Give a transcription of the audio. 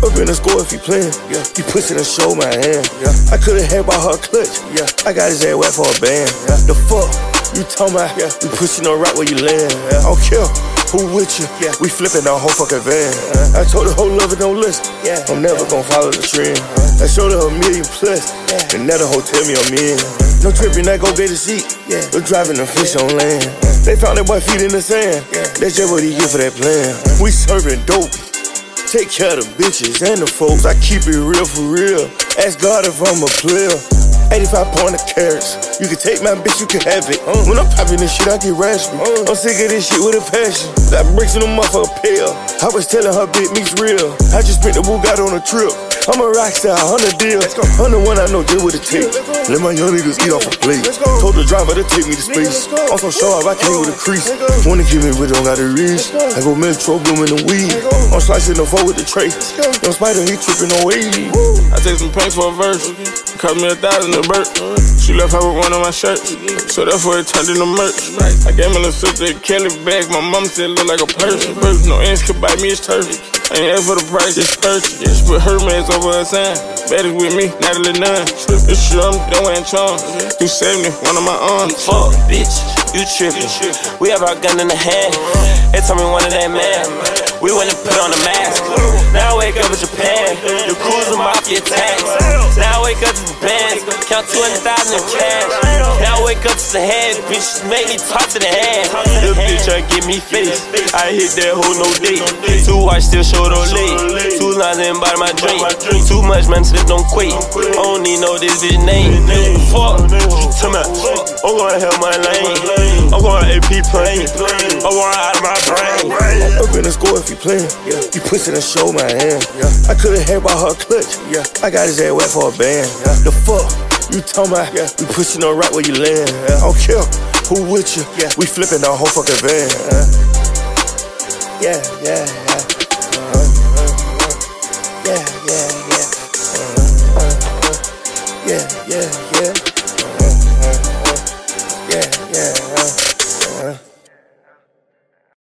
Up in the score if he playing. Yeah. He pushing and show my hand. Yeah. I could've had by her clutch. Yeah. I got his ass wet for a band. Yeah. The fuck you talking about? Yeah. We pushing on right where you land. Yeah. I don't care who with you. Yeah. We flipping our whole fucking van. I told her whole love it don't listen. Yeah. I'm never gonna follow the trend. I showed her $1 million plus. Yeah. And now the hoe tell me I'm in. No tripping, I go get a seat. Yeah. No driving the fish on land. They found that boy feet in the sand. Yeah. That's just what he get for that plan. We serving dope. Take care of the bitches and the folks. I keep it real for real. Ask God if I'm a player. 85 pointer carrots. You can take my bitch, you can have it. When I'm popping this shit, I get raspy. I'm sick of this shit with a passion. Got bricks in the motherfucker pale. I was telling her bit me's real. I just spent the Bugatti on a trip. I'm a rock star, 100 deal. I'm the one I know deal with the tape. Let my young niggas eat off a plate. Told the driver to take me to space. I'm so show up, I came with a crease. Wanna give me, but don't got a reach. I go Metro Bloom in the weed. I'm slicing the four with the tray. Young Spider, he tripping on 80. I take some paint for a verse. Cut me 1,000 a burp. She left her with one of my shirts, so therefore it turned into merch. I gave my little sister a Kelly bag. My mama said it look like a purse. No ends could buy me, it's turkey. I ain't asked for the price, it's purchase. She put her mans over her sign. Baddest with me, Natalie Nunn. This shit I'm doing charms. 270, one of my arms. Fuck, bitch, you trippin'. We have our gun in the hand. They told me one of that man. We went and put on a mask. Now I wake up in Japan. The cruising mafia tax. Now I wake up to the bands. Count 200,000 in cash. Now I wake up to the head. Bitch, make me talk to the head. This bitch try to get me face. I hit that hoe, no date. 2 watch still show no late. 2 lines in by my drink. Too much man, slip don't quit. I don't need no this bitch name. Fuck, too much. I'm gonna help my lane. I'm going AP plane. I'm going out of my brain. Up in the score if he playing. Yeah. He pushing and show my hand. Yeah. I could've had by her clutch. Yeah. I got his ass wet for a band. Yeah. The fuck you talking about? Yeah. We pushing on right where you land. Yeah. I don't care who with you. Yeah. We flipping our whole fucking van. Yeah, yeah, yeah. Yeah, yeah, yeah. Yeah, yeah, yeah.